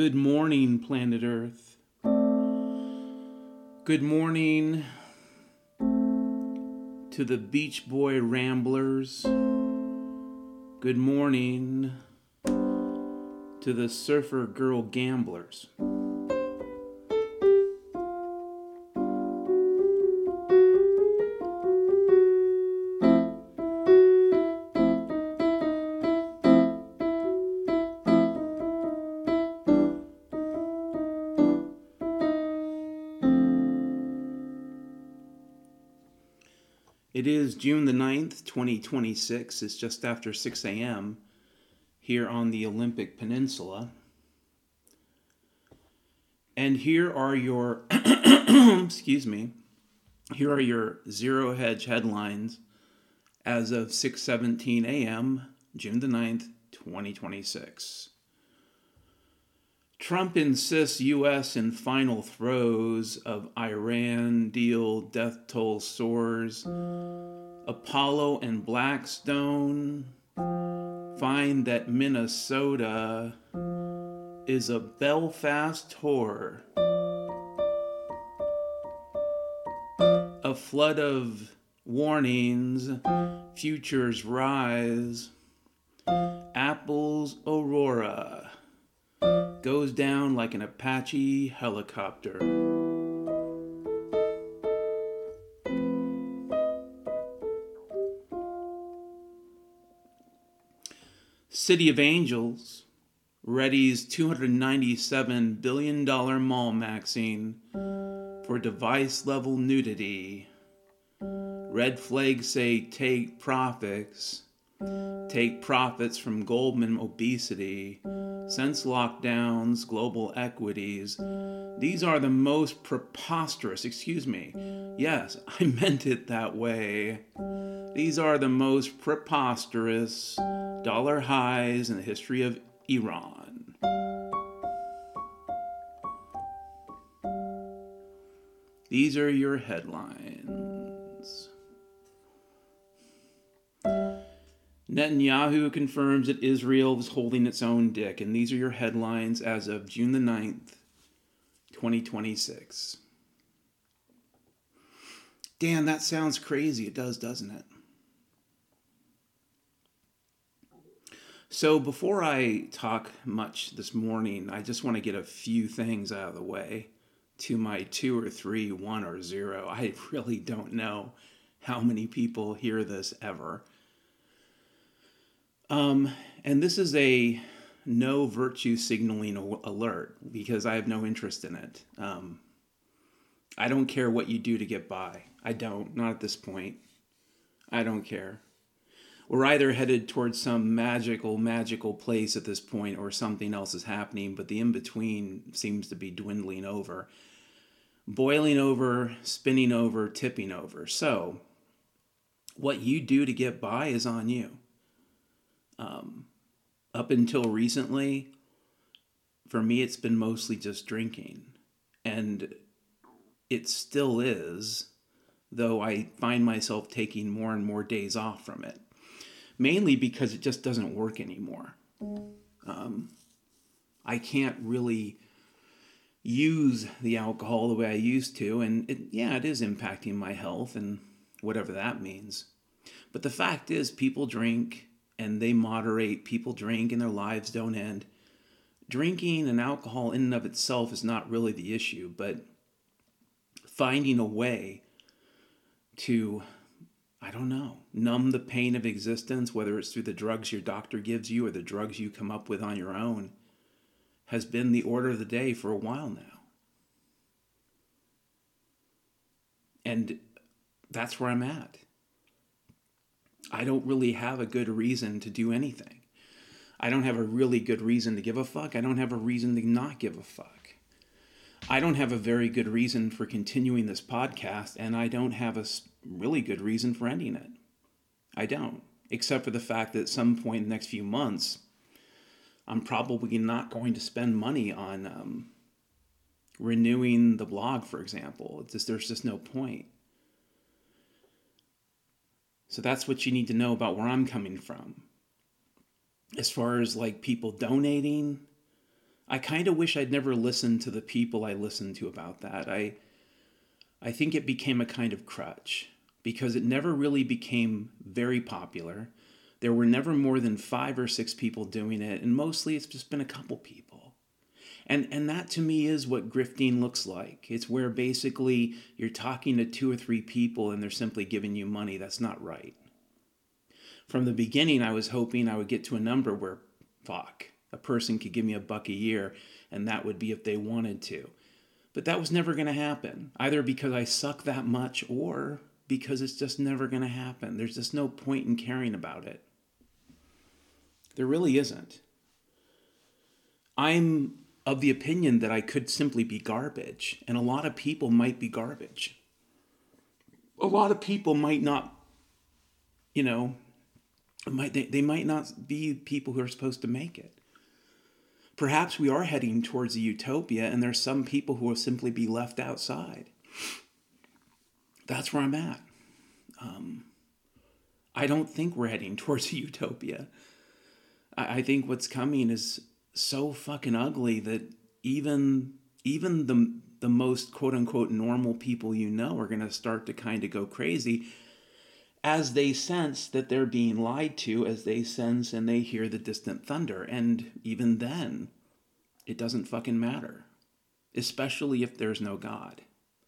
Good morning, planet Earth. Good morning to the Beach Boy Ramblers. Good morning to the Surfer Girl Gamblers. It is June the 9th, 2026. It's just after 6 a.m. here on the Olympic Peninsula. And here are your, excuse me, here are your Zero Hedge headlines as of 6:17 a.m., June the 9th, 2026. Trump insists U.S. in final throes of Iran deal, death toll soars. Apollo and Blackstone find that Minnesota is a Belfast whore. A flood of warnings, futures rise. Apple's Aurora goes down like an Apache helicopter. City of Angels readies $297 billion mall maxing for device-level nudity. Red flags say take profits from Goldman obesity. Since lockdowns, global equities. These are the most preposterous, yes, I meant it that way. These are the most preposterous dollar highs in the history of Iran. These are your headlines. Netanyahu confirms that Israel is holding its own dick, and these are your headlines as of June the 9th, 2026. Dan, that sounds crazy. It does, doesn't it? So before I talk much this morning, I just want to get a few things out of the way to my 2 or 3, 1 or 0. I really don't know how many people hear this ever. And this is a no virtue signaling alert because I have no interest in it. I don't care what you do to get by. I don't, not at this point. I don't care. We're either headed towards some magical place at this point or something else is happening, but the in-between seems to be dwindling over. Boiling over, spinning over, tipping over. So, what you do to get by is on you. Up until recently, for me, it's been mostly just drinking. And it still is, though I find myself taking more and more days off from it. Mainly because it just doesn't work anymore. I can't really use the alcohol the way I used to, and it is impacting my health and whatever that means. But the fact is, people drink and they moderate. People drink and their lives don't end. Drinking and alcohol in and of itself is not really the issue, but finding a way to, numb the pain of existence, whether it's through the drugs your doctor gives you or the drugs you come up with on your own, has been the order of the day for a while now. And that's where I'm at. I don't really have a good reason to do anything. I don't have a really good reason to give a fuck. I don't have a reason to not give a fuck. I don't have a very good reason for continuing this podcast, and I don't have a really good reason for ending it. I don't. Except for the fact that at some point in the next few months, I'm probably not going to spend money on renewing the blog, for example. There's just no point. So that's what you need to know about where I'm coming from. As far as like people donating, I kind of wish I'd never listened to the people I listened to about that. I think it became a kind of crutch because it never really became very popular. There were never more than 5 or 6 people doing it, and mostly it's just been a couple people. And that to me is what grifting looks like. It's where basically you're talking to 2 or 3 people and they're simply giving you money. That's not right. From the beginning, I was hoping I would get to a number where, a person could give me $1 a year, and that would be if they wanted to. But that was never going to happen, either because I suck that much or because it's just never going to happen. There's just no point in caring about it. There really isn't. I'm of the opinion that I could simply be garbage, and a lot of people might be garbage. A lot of people might not, they might not be people who are supposed to make it. Perhaps we are heading towards a utopia, and there's some people who will simply be left outside. That's where I'm at. I don't think we're heading towards a utopia. I think what's coming is so fucking ugly that even the most quote-unquote normal people are going to start to kind of go crazy as they sense that they're being lied to, as they sense and they hear the distant thunder. And even then, it doesn't fucking matter, especially if there's no God.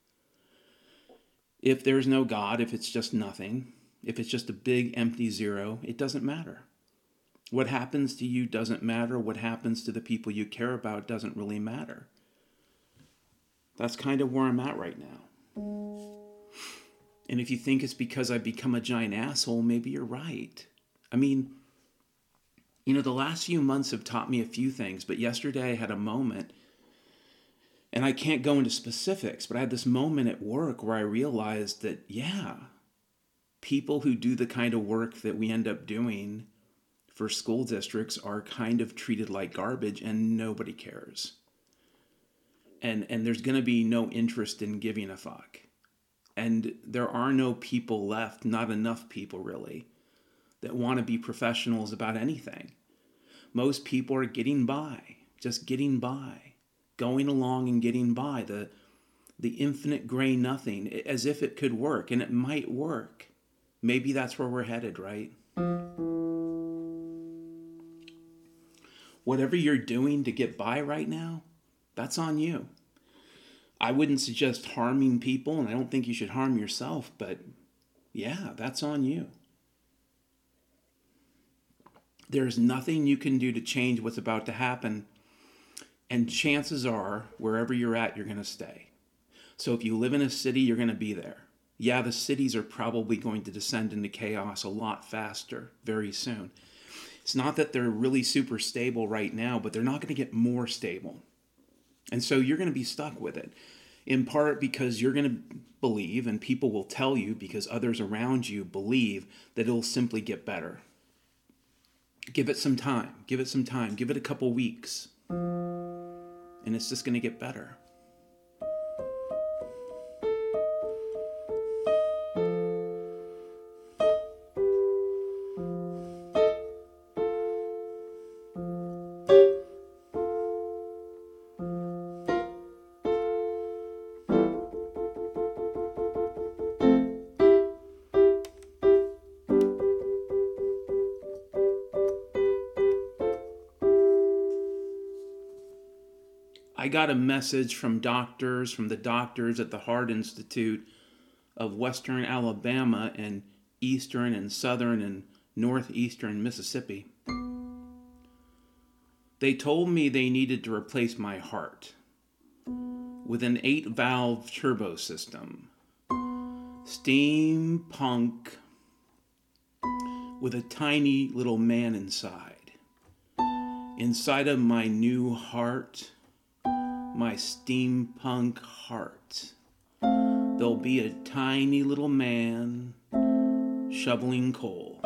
If there's no God, if it's just nothing, if it's just a big empty zero, it doesn't matter. What happens to you doesn't matter. What happens to the people you care about doesn't really matter. That's kind of where I'm at right now. And if you think it's because I've become a giant asshole, maybe you're right. I mean, the last few months have taught me a few things, but yesterday I had a moment, and I can't go into specifics, but I had this moment at work where I realized that, people who do the kind of work that we end up doing for school districts are kind of treated like garbage, and nobody cares. And there's going to be no interest in giving a fuck. And there are no people left, not enough people really, that want to be professionals about anything. Most people are getting by, just getting by, going along and getting by, the infinite gray nothing, as if it could work, and it might work. Maybe that's where we're headed, right? Whatever you're doing to get by right now, that's on you. I wouldn't suggest harming people, and I don't think you should harm yourself, but that's on you. There's nothing you can do to change what's about to happen, and chances are, wherever you're at, you're going to stay. So if you live in a city, you're going to be there. Yeah, the cities are probably going to descend into chaos a lot faster very soon. It's not that they're really super stable right now, but they're not going to get more stable. And so you're going to be stuck with it, in part because you're going to believe, and people will tell you because others around you believe, that it'll simply get better. Give it some time. Give it a couple weeks. And it's just going to get better. I got a message from the doctors at the Heart Institute of Western Alabama and Eastern and Southern and Northeastern Mississippi. They told me they needed to replace my heart with an 8-valve turbo system. Steampunk with a tiny little man inside. Inside of my new heart, my steampunk heart, there'll be a tiny little man shoveling coal.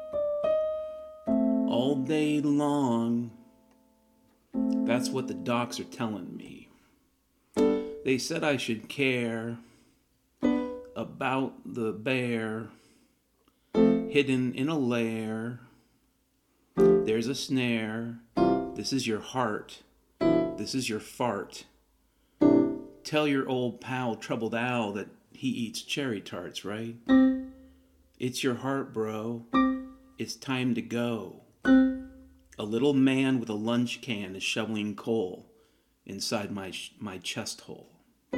All day long, that's what the docs are telling me. They said I should care about the bear hidden in a lair. There's a snare. This is your heart. This is your fart. Tell your old pal Troubled Al that he eats cherry tarts, right? It's your heart, bro. It's time to go. A little man with a lunch can is shoveling coal inside my chest hole.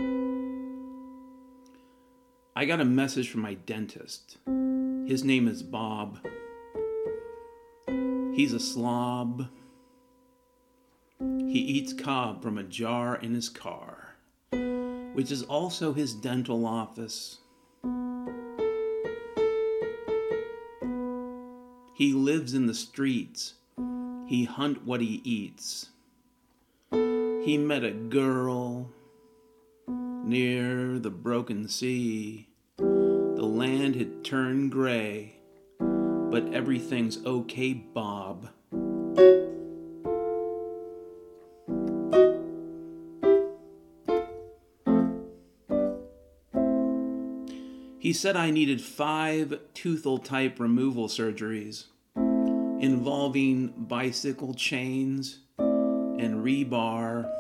I got a message from my dentist. His name is Bob. He's a slob. He eats cob from a jar in his car, which is also his dental office. He lives in the streets. He hunt what he eats. He met a girl near the broken sea. The land had turned gray, but everything's okay, Bob. He said I needed 5 toothal-type removal surgeries involving bicycle chains and rebar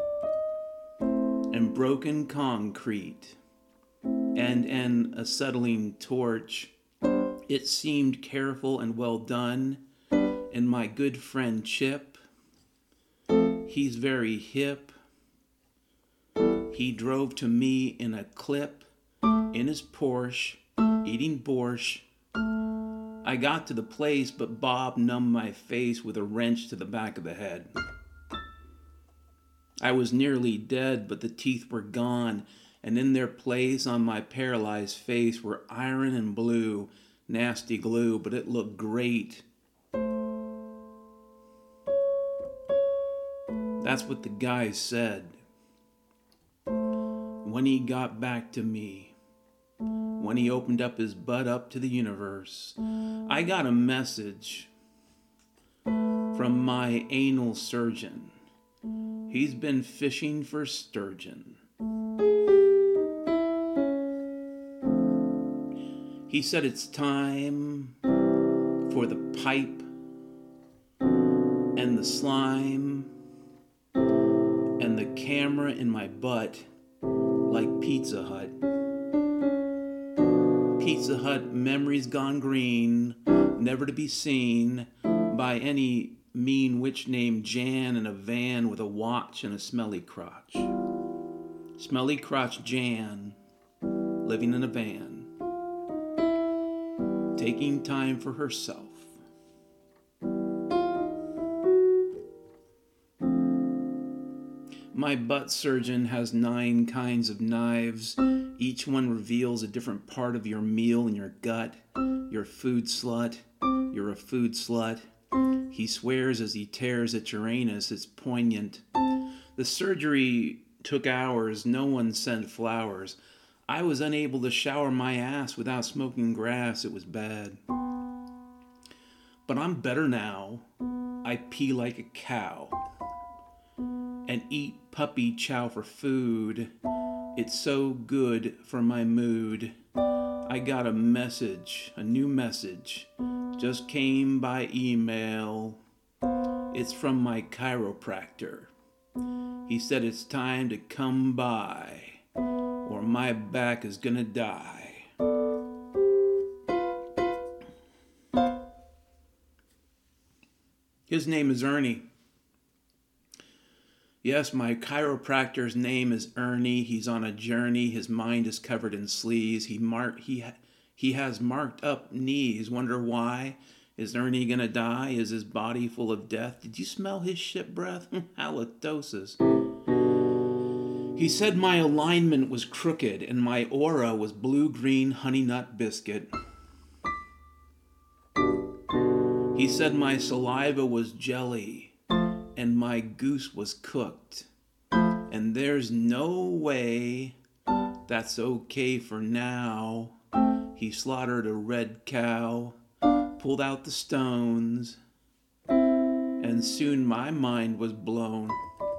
and broken concrete and an acetylene torch. It seemed careful and well done, and my good friend Chip, he's very hip. He drove to me in a clip in his Porsche, eating borscht. I got to the place, but Bob numbed my face with a wrench to the back of the head. I was nearly dead, but the teeth were gone, and in their place on my paralyzed face were iron and blue, nasty glue, but it looked great. That's what the guy said when he got back to me. When he opened up his butt up to the universe, I got a message from my anal surgeon. He's been fishing for sturgeon. He said it's time for the pipe and the slime and the camera in my butt like Pizza Hut. Pizza Hut memories gone green, never to be seen by any mean witch named Jan in a van with a watch and a smelly crotch. Smelly crotch Jan, living in a van, taking time for herself. My butt surgeon has 9 kinds of knives. Each one reveals a different part of your meal in your gut. You're a food slut. You're a food slut. He swears as he tears at Uranus. It's poignant. The surgery took hours. No one sent flowers. I was unable to shower my ass without smoking grass. It was bad. But I'm better now. I pee like a cow and eat puppy chow for food. It's so good for my mood. I got a message, a new message, just came by email. It's from my chiropractor. He said it's time to come by, or my back is gonna die. His name is Ernie. Yes, my chiropractor's name is Ernie. He's on a journey. His mind is covered in sleaze. He has marked up knees. Wonder why? Is Ernie gonna die? Is his body full of death? Did you smell his shit breath? Halitosis. He said my alignment was crooked and my aura was blue-green honey nut biscuit. He said my saliva was jelly and my goose was cooked. And there's no way that's okay for now. He slaughtered a red cow, pulled out the stones, and soon my mind was blown.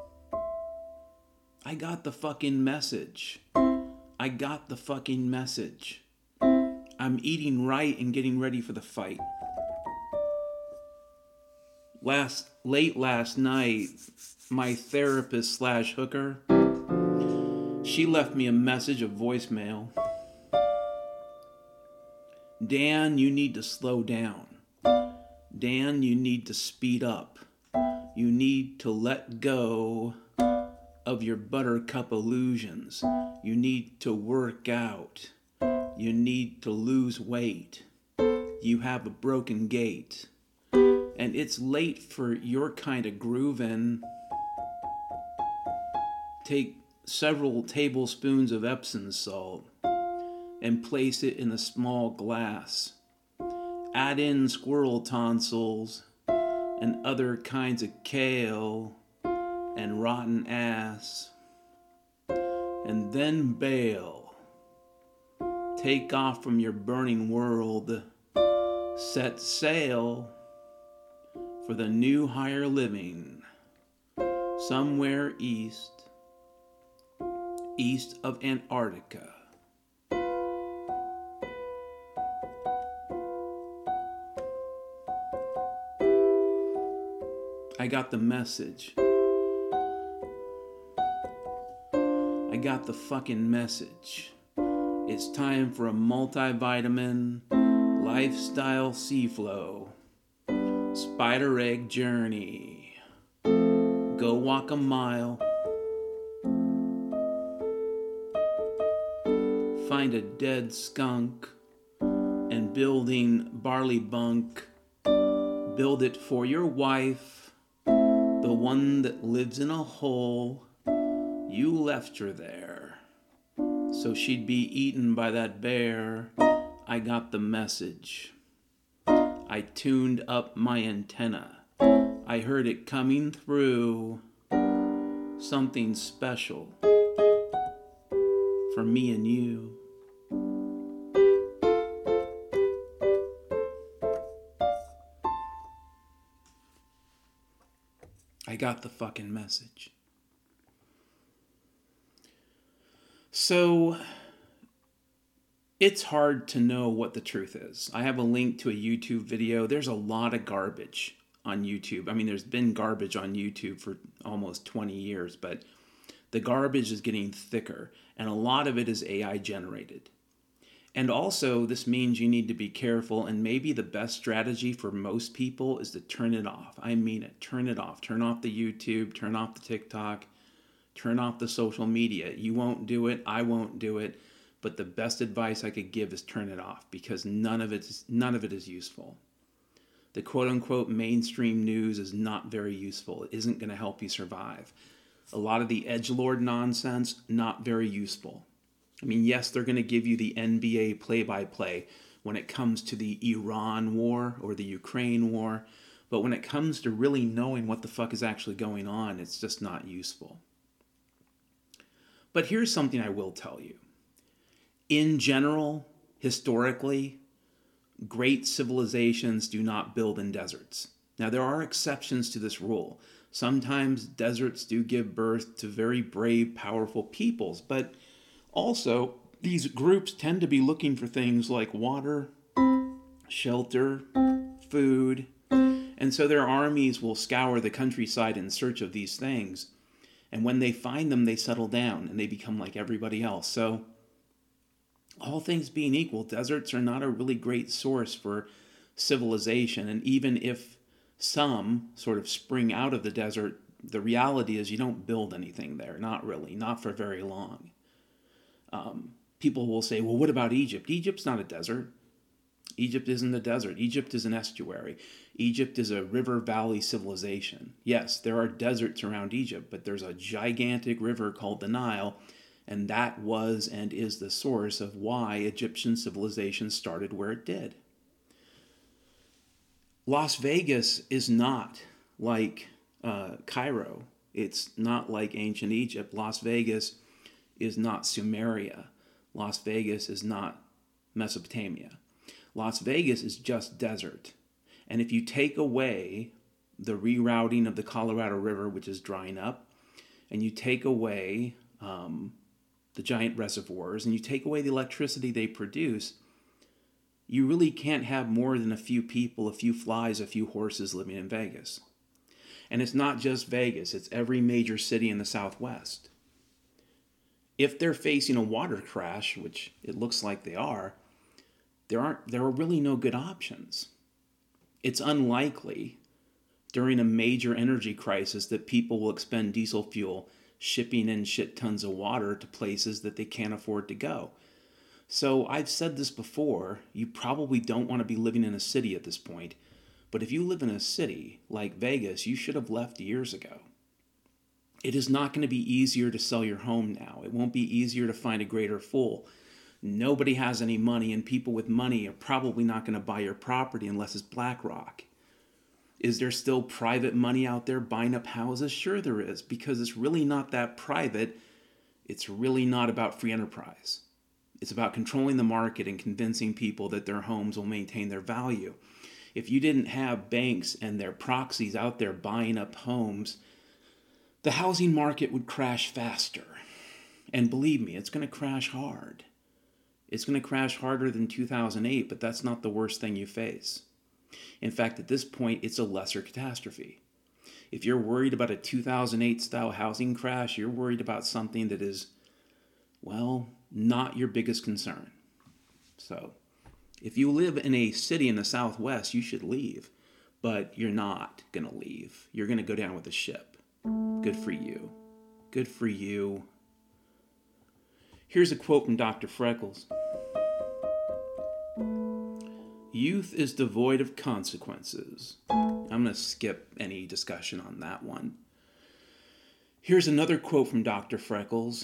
I got the fucking message. I got the fucking message. I'm eating right and getting ready for the fight. Late last night, my therapist slash hooker, she left me a message of voicemail. Dan, you need to slow down. Dan, you need to speed up. You need to let go of your buttercup illusions. You need to work out. You need to lose weight. You have a broken gait. And it's late for your kind of grooving. Take several tablespoons of Epsom salt and place it in a small glass. Add in squirrel tonsils and other kinds of kale and rotten ass. And then bail. Take off from your burning world. Set sail for the new higher living. Somewhere east of Antarctica. I got the message. I got the fucking message. It's time for a multivitamin, lifestyle seaflow, spider egg journey. Go walk a mile. Find a dead skunk and building barley bunk. Build it for your wife, the one that lives in a hole. You left her there, so she'd be eaten by that bear. I got the message. I tuned up my antenna. I heard it coming through. Something special for me and you. I got the fucking message. So, it's hard to know what the truth is. I have a link to a YouTube video. There's a lot of garbage on YouTube. I mean, there's been garbage on YouTube for almost 20 years, but the garbage is getting thicker, and a lot of it is AI generated. And also, this means you need to be careful, and maybe the best strategy for most people is to turn it off. I mean it. Turn it off. Turn off the YouTube. Turn off the TikTok. Turn off the social media. You won't do it. I won't do it. But the best advice I could give is turn it off, because none of it is useful. The quote-unquote mainstream news is not very useful. It isn't going to help you survive. A lot of the edgelord nonsense, not very useful. I mean, yes, they're going to give you the NBA play-by-play when it comes to the Iran war or the Ukraine war, but when it comes to really knowing what the fuck is actually going on, it's just not useful. But here's something I will tell you. In general, historically, great civilizations do not build in deserts. Now, there are exceptions to this rule. Sometimes deserts do give birth to very brave, powerful peoples, but also, these groups tend to be looking for things like water, shelter, food, and so their armies will scour the countryside in search of these things. And when they find them, they settle down and they become like everybody else. So, all things being equal, deserts are not a really great source for civilization. And even if some sort of spring out of the desert, the reality is you don't build anything there. Not really, not for very long. People will say, well, what about Egypt? Egypt's not a desert. Egypt isn't a desert. Egypt is an estuary. Egypt is a river valley civilization. Yes, there are deserts around Egypt, but there's a gigantic river called the Nile, and that was and is the source of why Egyptian civilization started where it did. Las Vegas is not like Cairo. It's not like ancient Egypt. Las Vegas is not Sumeria. Las Vegas is not Mesopotamia. Las Vegas is just desert. And if you take away the rerouting of the Colorado River, which is drying up, and you take away the giant reservoirs, and you take away the electricity they produce, you really can't have more than a few people, a few flies, a few horses living in Vegas. And it's not just Vegas, it's every major city in the Southwest. If they're facing a water crash, which it looks like they are, there are really no good options. It's unlikely during a major energy crisis that people will expend diesel fuel shipping in shit tons of water to places that they can't afford to go. So I've said this before, you probably don't want to be living in a city at this point, but if you live in a city like Vegas, you should have left years ago. It is not going to be easier to sell your home now. It won't be easier to find a greater fool. Nobody has any money, and people with money are probably not going to buy your property unless it's BlackRock. Is there still private money out there buying up houses? Sure there is, because it's really not that private. It's really not about free enterprise. It's about controlling the market and convincing people that their homes will maintain their value. If you didn't have banks and their proxies out there buying up homes, the housing market would crash faster. And believe me, it's going to crash hard. It's going to crash harder than 2008, but that's not the worst thing you face. In fact, at this point, it's a lesser catastrophe. If you're worried about a 2008 style housing crash, you're worried about something that is, well, not your biggest concern. So, if you live in a city in the Southwest, you should leave. But you're not going to leave. You're going to go down with a ship. Good for you. Good for you. Here's a quote from Dr. Freckles. Youth is devoid of consequences. I'm going to skip any discussion on that one. Here's another quote from Dr. Freckles.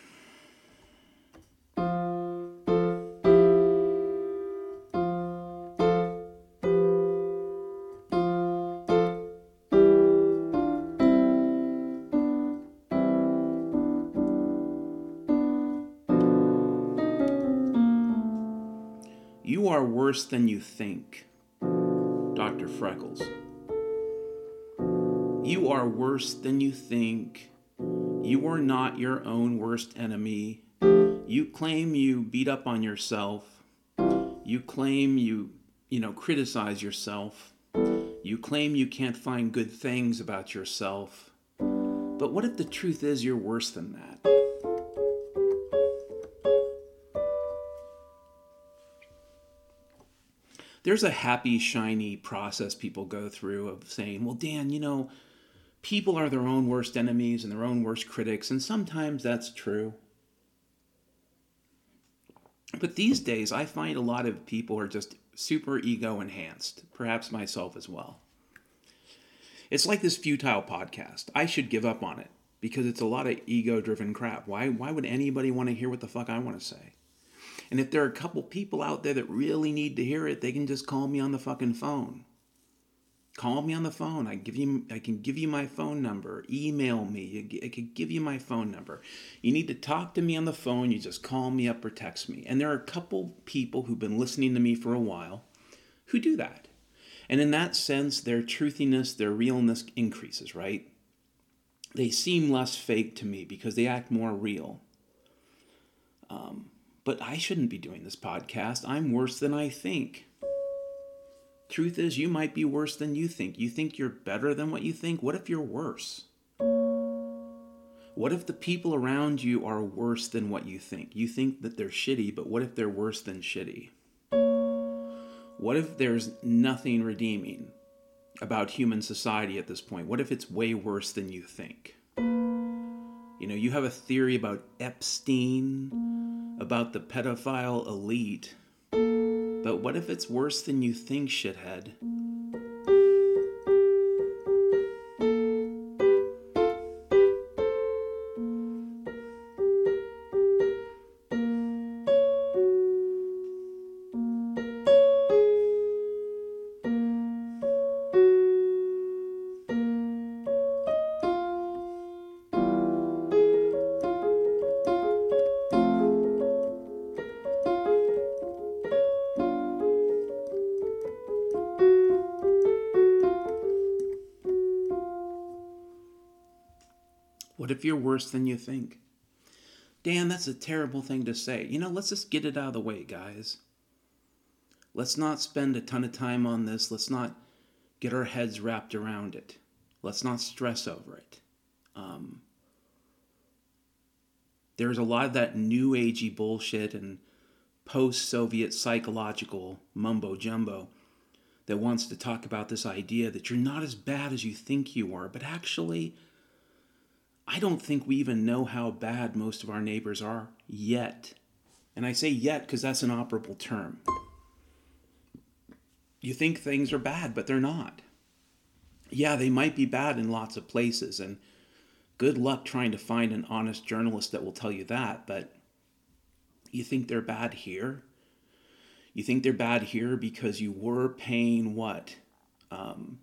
You are worse than you think, Dr. Freckles. You are worse than you think. You are not your own worst enemy. You claim you beat up on yourself. You claim you criticize yourself. You claim you can't find good things about yourself. But what if the truth is you're worse than that? There's a happy, shiny process people go through of saying, well, Dan, people are their own worst enemies and their own worst critics, and sometimes that's true. But these days, I find a lot of people are just super ego-enhanced, perhaps myself as well. It's like this futile podcast. I should give up on it because it's a lot of ego-driven crap. Why would anybody want to hear what the fuck I want to say? And if there are a couple people out there that really need to hear it, they can just call me on the fucking phone. Call me on the phone. I can give you my phone number. Email me. I can give you my phone number. You need to talk to me on the phone. You just call me up or text me. And there are a couple people who've been listening to me for a while who do that. And in that sense, their truthiness, their realness increases, right? They seem less fake to me because they act more real. But I shouldn't be doing this podcast. I'm worse than I think. Truth is, you might be worse than you think. You think you're better than what you think? What if you're worse? What if the people around you are worse than what you think? You think that they're shitty, but what if they're worse than shitty? What if there's nothing redeeming about human society at this point? What if it's way worse than you think? You have a theory about Epstein, about the pedophile elite, but what if it's worse than you think, shithead? What if you're worse than you think? Dan, that's a terrible thing to say. Let's just get it out of the way, guys. Let's not spend a ton of time on this. Let's not get our heads wrapped around it. Let's not stress over it. There's a lot of that new agey bullshit and post-Soviet psychological mumbo-jumbo that wants to talk about this idea that you're not as bad as you think you are. But actually, I don't think we even know how bad most of our neighbors are yet. And I say yet because that's an operable term. You think things are bad, but they're not. Yeah, they might be bad in lots of places, and good luck trying to find an honest journalist that will tell you that, but you think they're bad here? You think they're bad here because you were paying what? $3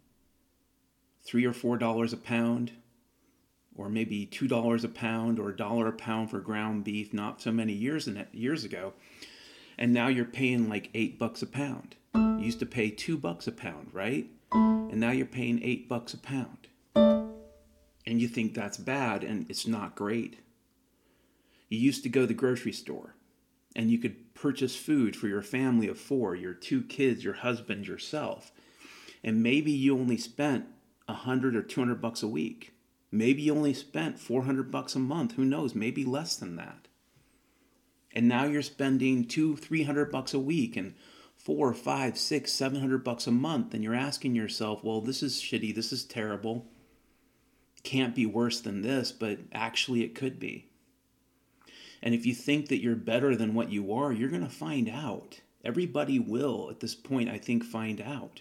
or $4 a pound? Or maybe $2 a pound or $1 a pound for ground beef not so many years ago. And now you're paying like $8 a pound. You used to pay $2 a pound, right? And now you're paying $8 a pound. And you think that's bad, and it's not great. You used to go to the grocery store and you could purchase food for your family of 4, your 2 kids, your husband, yourself. And maybe you only spent $100 or $200 a week. Maybe you only spent $400 a month. Who knows? Maybe less than that. And now you're spending $200-$300 a week and $400, $500, $600, $700 a month. And you're asking yourself, well, this is shitty. This is terrible. Can't be worse than this, but actually it could be. And if you think that you're better than what you are, you're going to find out. Everybody will, at this point, I think, find out.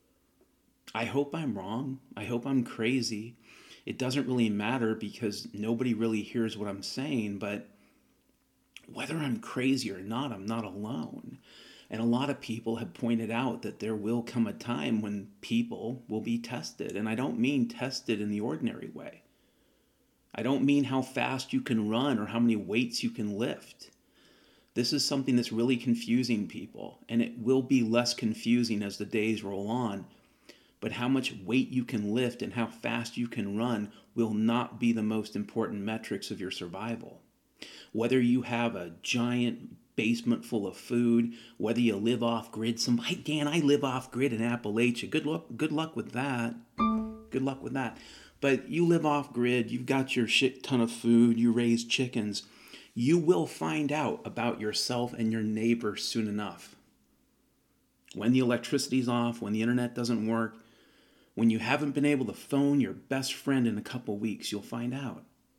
I hope I'm wrong. I hope I'm crazy. It doesn't really matter because nobody really hears what I'm saying, but whether I'm crazy or not, I'm not alone. And a lot of people have pointed out that there will come a time when people will be tested. And I don't mean tested in the ordinary way. I don't mean how fast you can run or how many weights you can lift. This is something that's really confusing people, and it will be less confusing as the days roll on. But how much weight you can lift and how fast you can run will not be the most important metrics of your survival. Whether you have a giant basement full of food, whether you live off grid. Dan, I live off grid in Appalachia. Good luck with that. Good luck with that. But you live off grid, you've got your shit ton of food, you raise chickens. You will find out about yourself and your neighbor soon enough. When the electricity's off, when the internet doesn't work, when you haven't been able to phone your best friend in a couple weeks, you'll find out.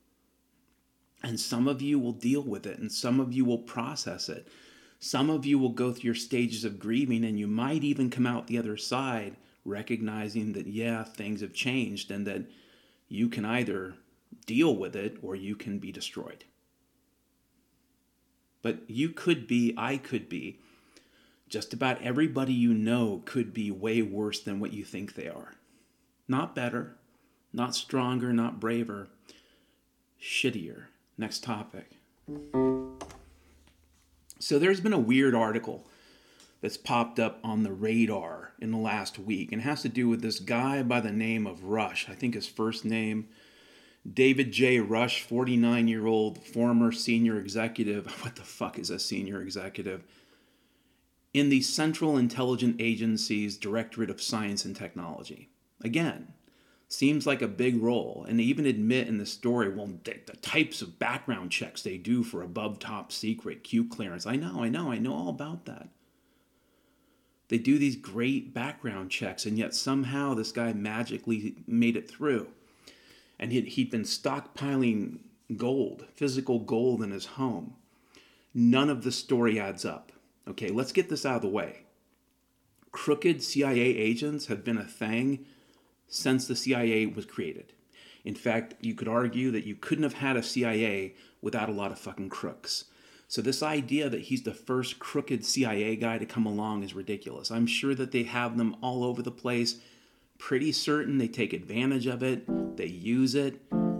And some of you will deal with it, and some of you will process it. Some of you will go through your stages of grieving, and you might even come out the other side recognizing that, yeah, things have changed, and that you can either deal with it or you can be destroyed. But you could be, I could be, just about everybody you know could be way worse than what you think they are. Not better, not stronger, not braver, shittier. Next topic. So there's been a weird article that's popped up on the radar in the last week, and has to do with this guy by the name of Rush. I think his first name, David J. Rush, 49-year-old former senior executive. What the fuck is a senior executive? In the Central Intelligence Agency's Directorate of Science and Technology. Again, seems like a big role, and they even admit in the story, well, the types of background checks they do for above top secret Q clearance. I know all about that. They do these great background checks, and yet somehow this guy magically made it through. And he'd been stockpiling gold, physical gold in his home. None of the story adds up. Okay, let's get this out of the way. Crooked CIA agents have been a thing since the CIA was created. In fact, you could argue that you couldn't have had a CIA without a lot of fucking crooks. So this idea that he's the first crooked CIA guy to come along is ridiculous. I'm sure that they have them all over the place. Pretty certain they take advantage of it. They use it.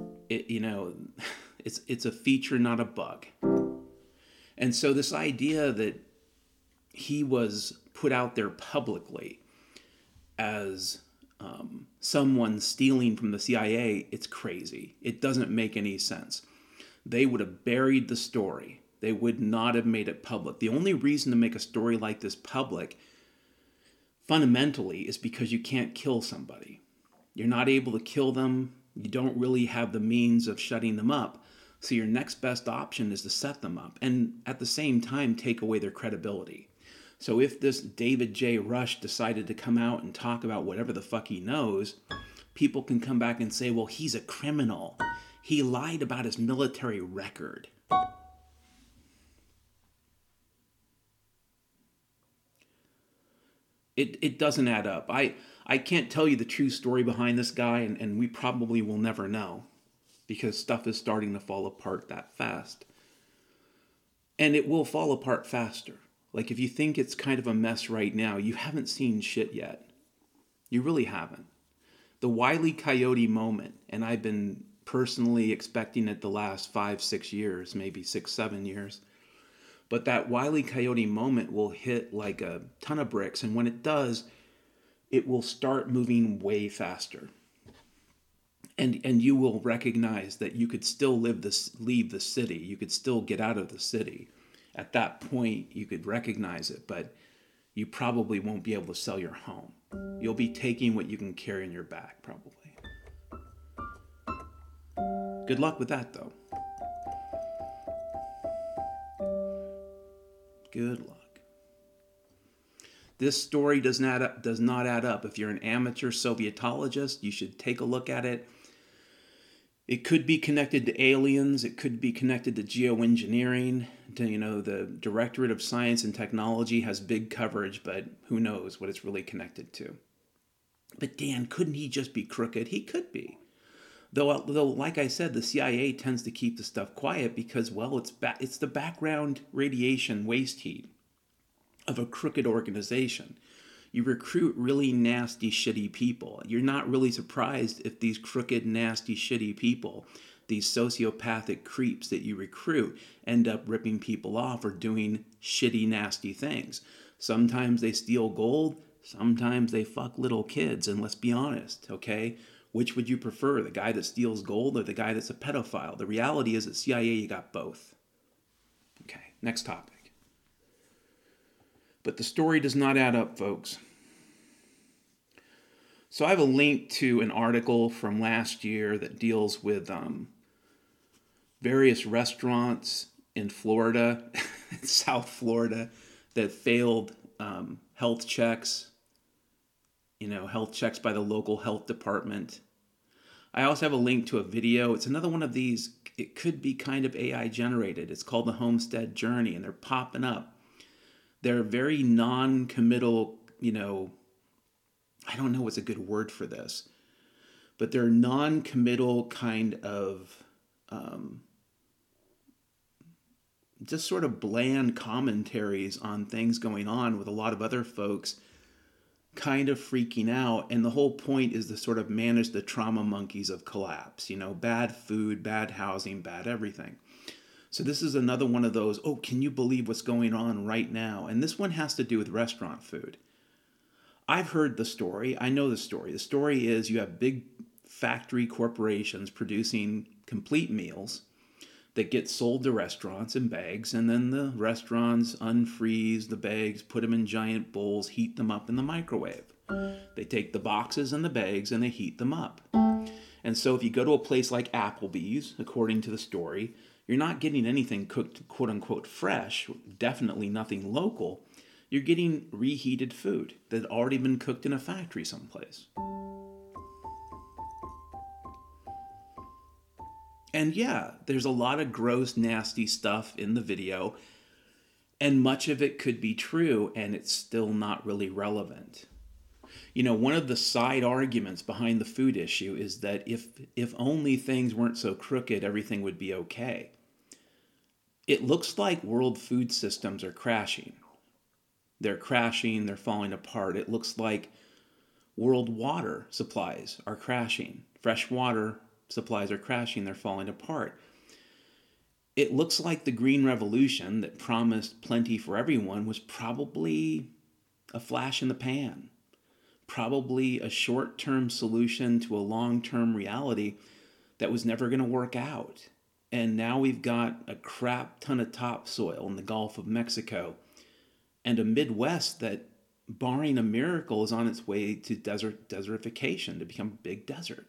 It's a feature, not a bug. And so this idea that he was put out there publicly as someone stealing from the CIA, it's crazy. It doesn't make any sense. They would have buried the story. They would not have made it public. The only reason to make a story like this public, fundamentally, is because you can't kill somebody. You're not able to kill them. You don't really have the means of shutting them up. So your next best option is to set them up and at the same time take away their credibility. So if this David J. Rush decided to come out and talk about whatever the fuck he knows, people can come back and say, well, he's a criminal. He lied about his military record. It doesn't add up. I can't tell you the true story behind this guy, and we probably will never know because stuff is starting to fall apart that fast. And it will fall apart faster. Like, if you think it's kind of a mess right now, you haven't seen shit yet. You really haven't. The Wile E. Coyote moment, and I've been personally expecting it the last 5-6 years, maybe 6-7 years, but that Wile E. Coyote moment will hit like a ton of bricks, and when it does, it will start moving way faster. And you will recognize that you could still leave the city. You could still get out of the city. At that point, you could recognize it, but you probably won't be able to sell your home. You'll be taking what you can carry in your back, probably. Good luck with that, though. Good luck. This story does not add up. If you're an amateur Sovietologist, you should take a look at it. It could be connected to aliens. It could be connected to geoengineering. The Directorate of Science and Technology has big coverage, but who knows what it's really connected to. But Dan, couldn't he just be crooked? He could be. Though, like I said, the CIA tends to keep the stuff quiet because, well, it's the background radiation waste heat of a crooked organization. You recruit really nasty, shitty people. You're not really surprised if these crooked, nasty, shitty people, these sociopathic creeps that you recruit, end up ripping people off or doing shitty, nasty things. Sometimes they steal gold. Sometimes they fuck little kids. And let's be honest, okay? Which would you prefer, the guy that steals gold or the guy that's a pedophile? The reality is at CIA, you got both. Okay, next topic. But the story does not add up, folks. So I have a link to an article from last year that deals with various restaurants in Florida, South Florida, that failed health checks, health checks by the local health department. I also have a link to a video. It's another one of these, it could be kind of AI generated. It's called The Homestead Journey, and they're popping up. They're very non-committal, I don't know what's a good word for this, but they're non-committal kind of just sort of bland commentaries on things going on with a lot of other folks kind of freaking out. And the whole point is to sort of manage the trauma monkeys of collapse, bad food, bad housing, bad everything. So this is another one of those, oh, can you believe what's going on right now? And this one has to do with restaurant food. I've heard the story. I know the story. The story is you have big factory corporations producing complete meals that get sold to restaurants in bags, and then the restaurants unfreeze the bags, put them in giant bowls, heat them up in the microwave. They take the boxes and the bags and they heat them up. And so if you go to a place like Applebee's, according to the story, you're not getting anything cooked, quote unquote, fresh, definitely nothing local. You're getting reheated food that had already been cooked in a factory someplace. And yeah, there's a lot of gross, nasty stuff in the video, and much of it could be true, and it's still not really relevant. One of the side arguments behind the food issue is that if only things weren't so crooked, everything would be okay. It looks like world food systems are crashing. They're crashing, they're falling apart. It looks like world water supplies are crashing. Fresh water supplies are crashing, they're falling apart. It looks like the Green Revolution that promised plenty for everyone was probably a flash in the pan. Probably a short-term solution to a long-term reality that was never going to work out. And now we've got a crap ton of topsoil in the Gulf of Mexico and a Midwest that barring a miracle, is on its way to desertification, to become a big desert.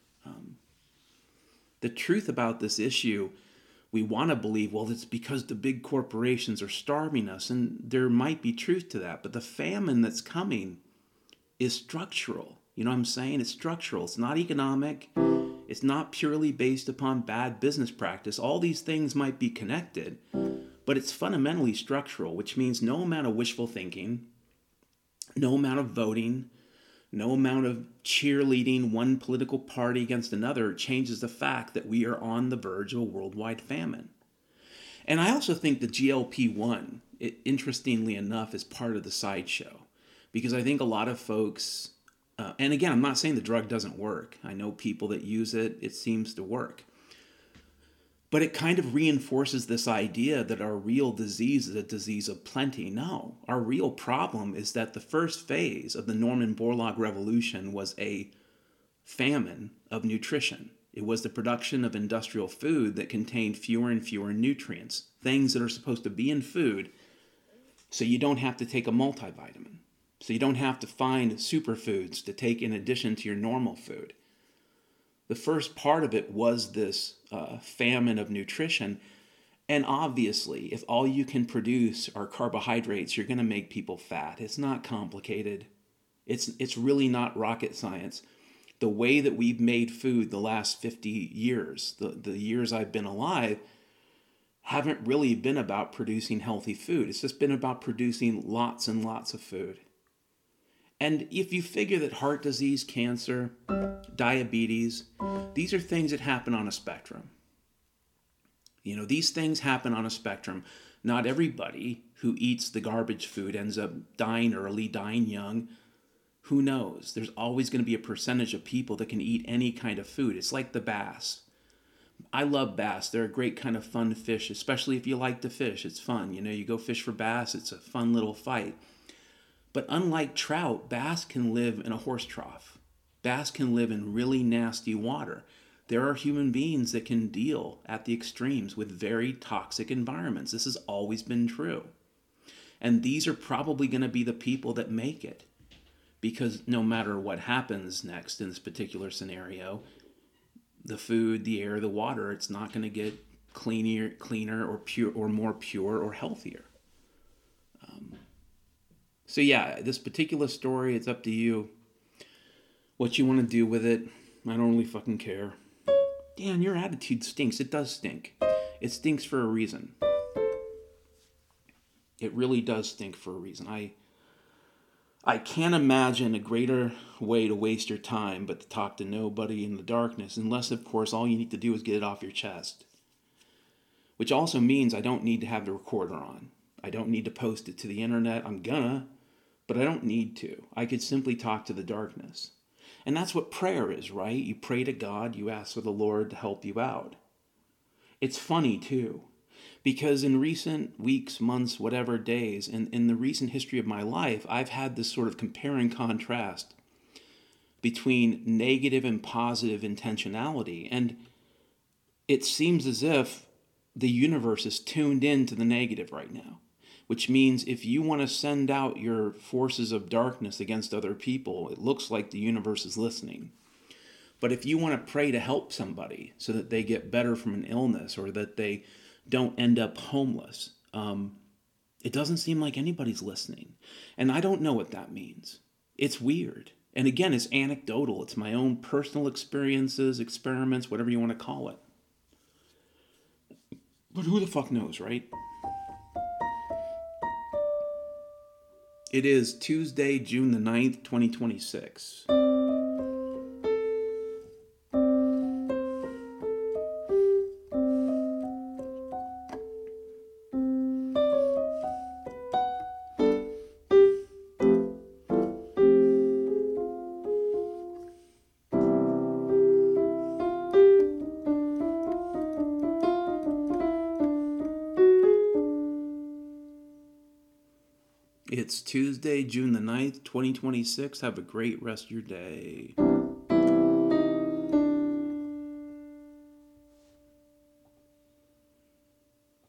The truth about this issue, we want to believe, well, it's because the big corporations are starving us, and there might be truth to that, but the famine that's coming is structural. You know what I'm saying? It's structural. It's not economic. It's not purely based upon bad business practice. All these things might be connected, but it's fundamentally structural, which means no amount of wishful thinking, no amount of voting, no amount of cheerleading one political party against another changes the fact that we are on the verge of a worldwide famine. And I also think the GLP-1, interestingly enough, is part of the sideshow. Because I think a lot of folks, and again, I'm not saying the drug doesn't work. I know people that use it, it seems to work. But it kind of reinforces this idea that our real disease is a disease of plenty. No, our real problem is that the first phase of the Norman Borlaug Revolution was a famine of nutrition. It was the production of industrial food that contained fewer and fewer nutrients, things that are supposed to be in food, so you don't have to take a multivitamin. So you don't have to find superfoods to take in addition to your normal food. The first part of it was this famine of nutrition. And obviously, if all you can produce are carbohydrates, you're going to make people fat. It's not complicated. It's really not rocket science. The way that we've made food the last 50 years, the years I've been alive, haven't really been about producing healthy food. It's just been about producing lots and lots of food. And if you figure that heart disease, cancer, diabetes, these are things that happen on a spectrum. You know, these things happen on a spectrum. Not everybody who eats the garbage food ends up dying early, dying young. Who knows? There's always going to be a percentage of people that can eat any kind of food. It's like the bass. I love bass. They're a great kind of fun fish, especially if you like to fish. It's fun. You know, you go fish for bass, it's a fun little fight. But unlike trout, bass can live in a horse trough. Bass can live in really nasty water. There are human beings that can deal at the extremes with very toxic environments. This has always been true. And these are probably going to be the people that make it. Because no matter what happens next in this particular scenario, the food, the air, the water, it's not going to get cleaner or pure or more pure or healthier. So yeah, this particular story, it's up to you. What you want to do with it, I don't really fucking care. Dan, your attitude stinks. It does stink. It stinks for a reason. It really does stink for a reason. I can't imagine a greater way to waste your time but to talk to nobody in the darkness, unless, of course, all you need to do is get it off your chest. Which also means I don't need to have the recorder on. I don't need to post it to the internet. I'm gonna, but I don't need to. I could simply talk to the darkness. And that's what prayer is, right? You pray to God, you ask for the Lord to help you out. It's funny, too, because in recent weeks, months, whatever days, in the recent history of my life, I've had this sort of compare and contrast between negative and positive intentionality. And it seems as if the universe is tuned into the negative right now. Which means if you want to send out your forces of darkness against other people, it looks like the universe is listening. But if you want to pray to help somebody so that they get better from an illness or that they don't end up homeless, it doesn't seem like anybody's listening. And I don't know what that means. It's weird. And again, it's anecdotal. It's my own personal experiences, experiments, whatever you want to call it. But who the fuck knows, right? It is Tuesday, June the 9th, 2026. It's Tuesday, June the 9th, 2026. Have a great rest of your day.